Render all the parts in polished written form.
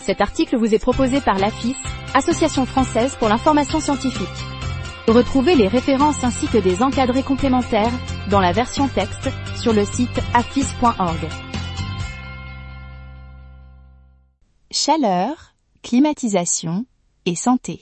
Cet article vous est proposé par l'AFIS, Association française pour l'information scientifique. Retrouvez les références ainsi que des encadrés complémentaires dans la version texte sur le site afis.org. Chaleur, climatisation et santé.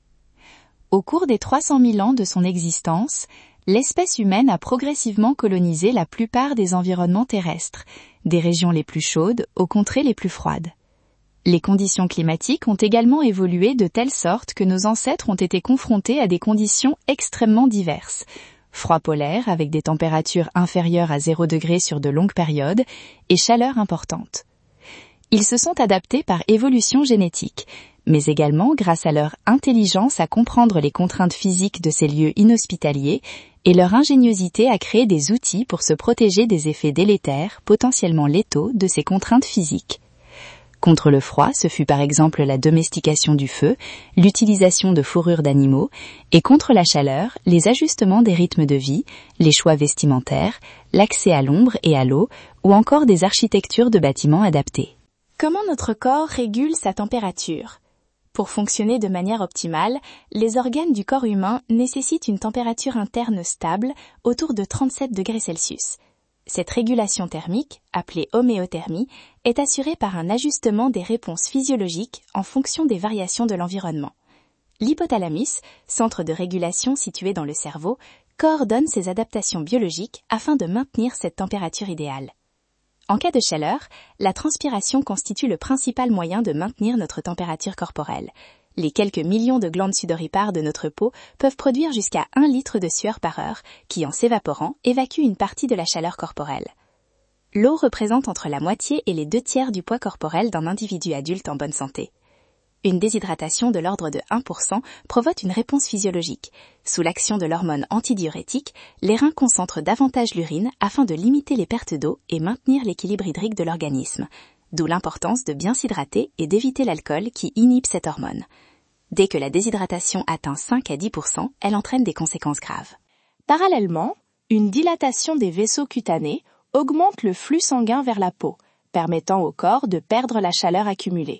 Au cours des 300 000 ans de son existence, l'espèce humaine a progressivement colonisé la plupart des environnements terrestres, des régions les plus chaudes aux contrées les plus froides. Les conditions climatiques ont également évolué de telle sorte que nos ancêtres ont été confrontés à des conditions extrêmement diverses. Froid polaire avec des températures inférieures à 0 degré sur de longues périodes et chaleur importante. Ils se sont adaptés par évolution génétique, mais également grâce à leur intelligence à comprendre les contraintes physiques de ces lieux inhospitaliers et leur ingéniosité à créer des outils pour se protéger des effets délétères, potentiellement létaux, de ces contraintes physiques. Contre le froid, ce fut par exemple la domestication du feu, l'utilisation de fourrures d'animaux, et contre la chaleur, les ajustements des rythmes de vie, les choix vestimentaires, l'accès à l'ombre et à l'eau, ou encore des architectures de bâtiments adaptées. Comment notre corps régule sa température ? Pour fonctionner de manière optimale, les organes du corps humain nécessitent une température interne stable autour de 37 degrés Celsius. Cette régulation thermique, appelée homéothermie, est assurée par un ajustement des réponses physiologiques en fonction des variations de l'environnement. L'hypothalamus, centre de régulation situé dans le cerveau, coordonne ces adaptations biologiques afin de maintenir cette température idéale. En cas de chaleur, la transpiration constitue le principal moyen de maintenir notre température corporelle. Les quelques millions de glandes sudoripares de notre peau peuvent produire jusqu'à 1 litre de sueur par heure, qui en s'évaporant évacue une partie de la chaleur corporelle. L'eau représente entre la moitié et les 2/3 du poids corporel d'un individu adulte en bonne santé. Une déshydratation de l'ordre de 1% provoque une réponse physiologique. Sous l'action de l'hormone antidiurétique, les reins concentrent davantage l'urine afin de limiter les pertes d'eau et maintenir l'équilibre hydrique de l'organisme. D'où l'importance de bien s'hydrater et d'éviter l'alcool qui inhibe cette hormone. Dès que la déshydratation atteint 5 à 10%, elle entraîne des conséquences graves. Parallèlement, une dilatation des vaisseaux cutanés augmente le flux sanguin vers la peau, permettant au corps de perdre la chaleur accumulée.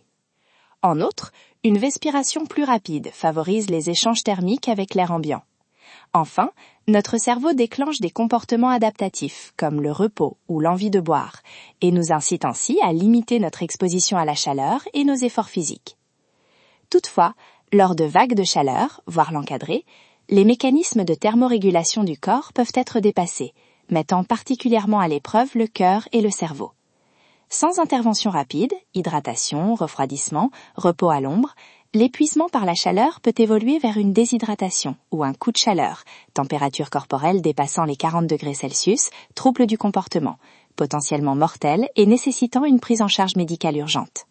En outre, une respiration plus rapide favorise les échanges thermiques avec l'air ambiant. Enfin, notre cerveau déclenche des comportements adaptatifs, comme le repos ou l'envie de boire, et nous incite ainsi à limiter notre exposition à la chaleur et nos efforts physiques. Toutefois, lors de vagues de chaleur, voire l'encadrer, les mécanismes de thermorégulation du corps peuvent être dépassés, mettant particulièrement à l'épreuve le cœur et le cerveau. Sans intervention rapide, hydratation, refroidissement, repos à l'ombre, l'épuisement par la chaleur peut évoluer vers une déshydratation ou un coup de chaleur, température corporelle dépassant les 40 degrés Celsius, trouble du comportement, potentiellement mortel et nécessitant une prise en charge médicale urgente.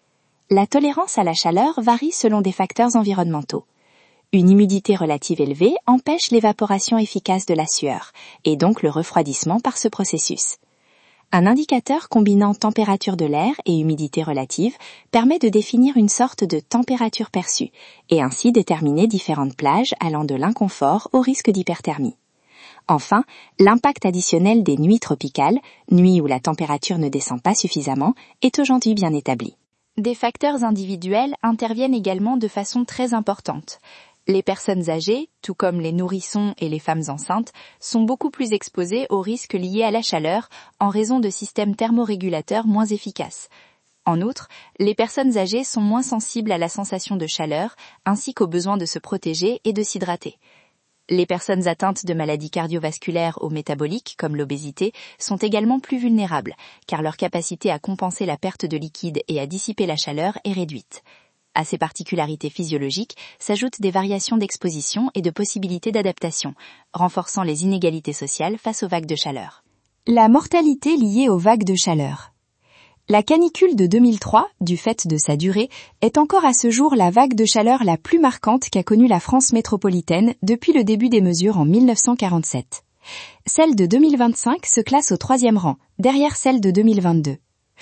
La tolérance à la chaleur varie selon des facteurs environnementaux. Une humidité relative élevée empêche l'évaporation efficace de la sueur, et donc le refroidissement par ce processus. Un indicateur combinant température de l'air et humidité relative permet de définir une sorte de température perçue, et ainsi déterminer différentes plages allant de l'inconfort au risque d'hyperthermie. Enfin, l'impact additionnel des nuits tropicales, nuits où la température ne descend pas suffisamment, est aujourd'hui bien établi. Des facteurs individuels interviennent également de façon très importante. Les personnes âgées, tout comme les nourrissons et les femmes enceintes, sont beaucoup plus exposées aux risques liés à la chaleur en raison de systèmes thermorégulateurs moins efficaces. En outre, les personnes âgées sont moins sensibles à la sensation de chaleur ainsi qu'au besoin de se protéger et de s'hydrater. Les personnes atteintes de maladies cardiovasculaires ou métaboliques, comme l'obésité, sont également plus vulnérables, car leur capacité à compenser la perte de liquide et à dissiper la chaleur est réduite. À ces particularités physiologiques s'ajoutent des variations d'exposition et de possibilités d'adaptation, renforçant les inégalités sociales face aux vagues de chaleur. La mortalité liée aux vagues de chaleur. La canicule de 2003, du fait de sa durée, est encore à ce jour la vague de chaleur la plus marquante qu'a connue la France métropolitaine depuis le début des mesures en 1947. Celle de 2025 se classe au 3e rang, derrière celle de 2022.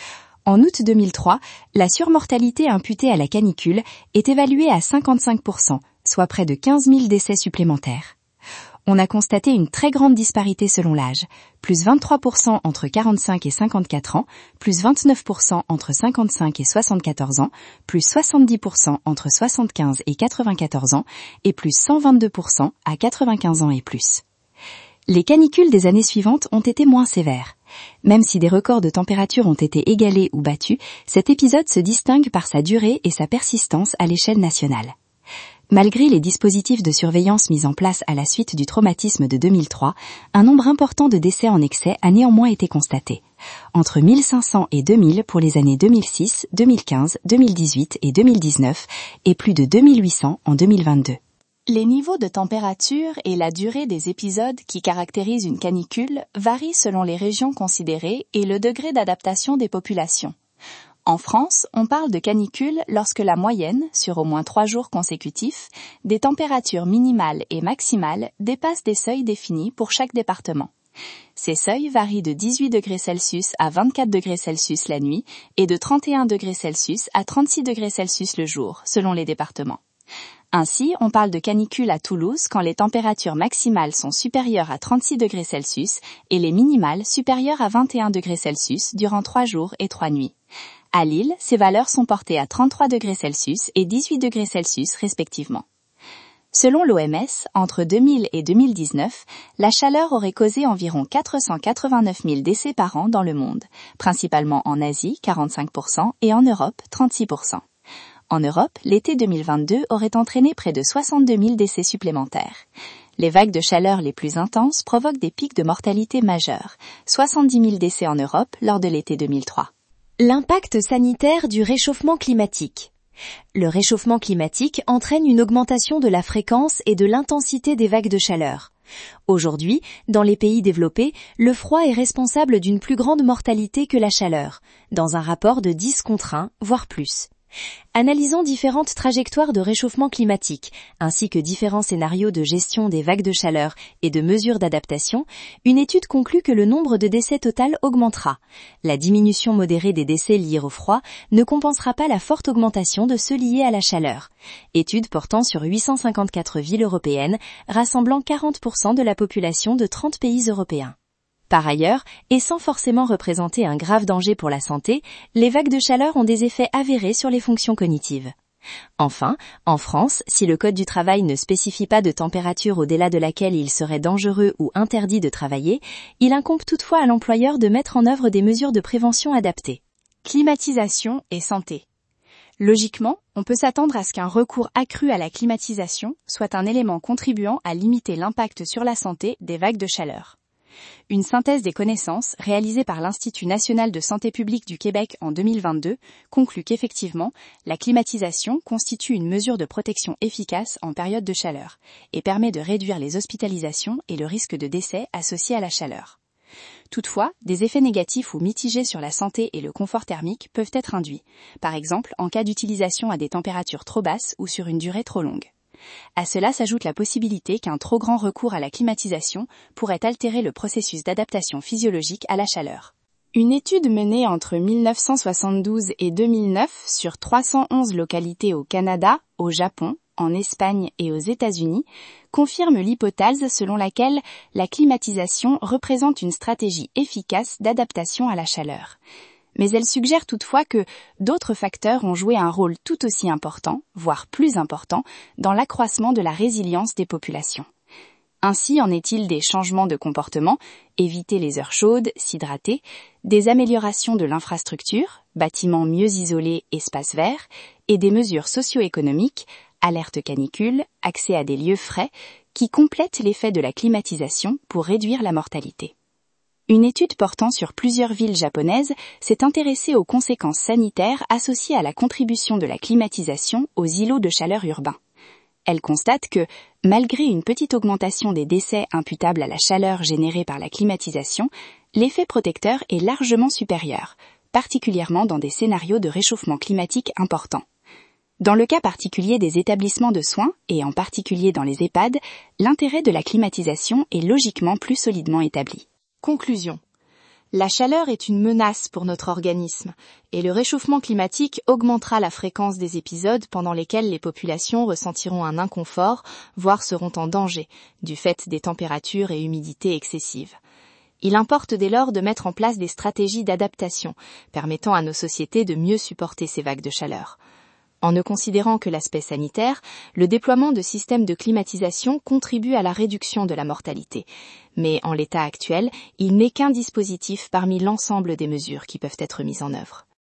En août 2003, la surmortalité imputée à la canicule est évaluée à 55%, soit près de 15 000 décès supplémentaires. On a constaté une très grande disparité selon l'âge, plus 23% entre 45 et 54 ans, plus 29% entre 55 et 74 ans, plus 70% entre 75 et 94 ans, et plus 122% à 95 ans et plus. Les canicules des années suivantes ont été moins sévères. Même si des records de température ont été égalés ou battus, cet épisode se distingue par sa durée et sa persistance à l'échelle nationale. Malgré les dispositifs de surveillance mis en place à la suite du traumatisme de 2003, un nombre important de décès en excès a néanmoins été constaté. Entre 1500 et 2000 pour les années 2006, 2015, 2018 et 2019, et plus de 2800 en 2022. Les niveaux de température et la durée des épisodes qui caractérisent une canicule varient selon les régions considérées et le degré d'adaptation des populations. En France, on parle de canicule lorsque la moyenne, sur au moins 3 jours consécutifs, des températures minimales et maximales dépasse des seuils définis pour chaque département. Ces seuils varient de 18 degrés Celsius à 24 degrés Celsius la nuit et de 31 degrés Celsius à 36 degrés Celsius le jour, selon les départements. Ainsi, on parle de canicule à Toulouse quand les températures maximales sont supérieures à 36 degrés Celsius et les minimales supérieures à 21 degrés Celsius durant 3 jours et 3 nuits. À Lille, ces valeurs sont portées à 33 degrés Celsius et 18 degrés Celsius respectivement. Selon l'OMS, entre 2000 et 2019, la chaleur aurait causé environ 489 000 décès par an dans le monde, principalement en Asie, 45%, et en Europe, 36%. En Europe, l'été 2022 aurait entraîné près de 62 000 décès supplémentaires. Les vagues de chaleur les plus intenses provoquent des pics de mortalité majeurs, 70 000 décès en Europe lors de l'été 2003. L'impact sanitaire du réchauffement climatique. Le réchauffement climatique entraîne une augmentation de la fréquence et de l'intensité des vagues de chaleur. Aujourd'hui, dans les pays développés, le froid est responsable d'une plus grande mortalité que la chaleur, dans un rapport de 10 contre 1, voire plus. Analysant différentes trajectoires de réchauffement climatique, ainsi que différents scénarios de gestion des vagues de chaleur et de mesures d'adaptation, une étude conclut que le nombre de décès total augmentera. La diminution modérée des décès liés au froid ne compensera pas la forte augmentation de ceux liés à la chaleur. Étude portant sur 854 villes européennes, rassemblant 40% de la population de 30 pays européens. Par ailleurs, et sans forcément représenter un grave danger pour la santé, les vagues de chaleur ont des effets avérés sur les fonctions cognitives. Enfin, en France, si le Code du travail ne spécifie pas de température au-delà de laquelle il serait dangereux ou interdit de travailler, il incombe toutefois à l'employeur de mettre en œuvre des mesures de prévention adaptées. Climatisation et santé. Logiquement, on peut s'attendre à ce qu'un recours accru à la climatisation soit un élément contribuant à limiter l'impact sur la santé des vagues de chaleur. Une synthèse des connaissances réalisée par l'Institut national de santé publique du Québec en 2022 conclut qu'effectivement, la climatisation constitue une mesure de protection efficace en période de chaleur et permet de réduire les hospitalisations et le risque de décès associés à la chaleur. Toutefois, des effets négatifs ou mitigés sur la santé et le confort thermique peuvent être induits, par exemple en cas d'utilisation à des températures trop basses ou sur une durée trop longue. À cela s'ajoute la possibilité qu'un trop grand recours à la climatisation pourrait altérer le processus d'adaptation physiologique à la chaleur. Une étude menée entre 1972 et 2009 sur 311 localités au Canada, au Japon, en Espagne et aux États-Unis confirme l'hypothèse selon laquelle la climatisation représente une stratégie efficace d'adaptation à la chaleur. Mais elle suggère toutefois que d'autres facteurs ont joué un rôle tout aussi important, voire plus important, dans l'accroissement de la résilience des populations. Ainsi en est-il des changements de comportement, éviter les heures chaudes, s'hydrater, des améliorations de l'infrastructure, bâtiments mieux isolés, espaces verts, et des mesures socio-économiques, alerte canicule, accès à des lieux frais, qui complètent l'effet de la climatisation pour réduire la mortalité. Une étude portant sur plusieurs villes japonaises s'est intéressée aux conséquences sanitaires associées à la contribution de la climatisation aux îlots de chaleur urbains. Elle constate que, malgré une petite augmentation des décès imputables à la chaleur générée par la climatisation, l'effet protecteur est largement supérieur, particulièrement dans des scénarios de réchauffement climatique importants. Dans le cas particulier des établissements de soins, et en particulier dans les EHPAD, l'intérêt de la climatisation est logiquement plus solidement établi. Conclusion. La chaleur est une menace pour notre organisme, et le réchauffement climatique augmentera la fréquence des épisodes pendant lesquels les populations ressentiront un inconfort, voire seront en danger, du fait des températures et humidités excessives. Il importe dès lors de mettre en place des stratégies d'adaptation, permettant à nos sociétés de mieux supporter ces vagues de chaleur. En ne considérant que l'aspect sanitaire, le déploiement de systèmes de climatisation contribue à la réduction de la mortalité. Mais en l'état actuel, il n'est qu'un dispositif parmi l'ensemble des mesures qui peuvent être mises en œuvre.